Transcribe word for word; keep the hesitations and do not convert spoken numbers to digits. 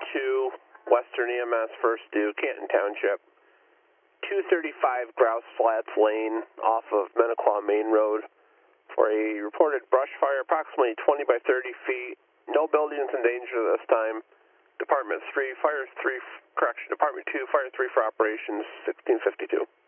two, Western E M S, first due, Canton Township. two thirty-five Grouse Flats Lane off of Mennequa Main Road for a reported brush fire approximately twenty by thirty feet. No buildings in danger this time. Department three, Fire three, correction, Department two, Fire three for operations, sixteen fifty-two.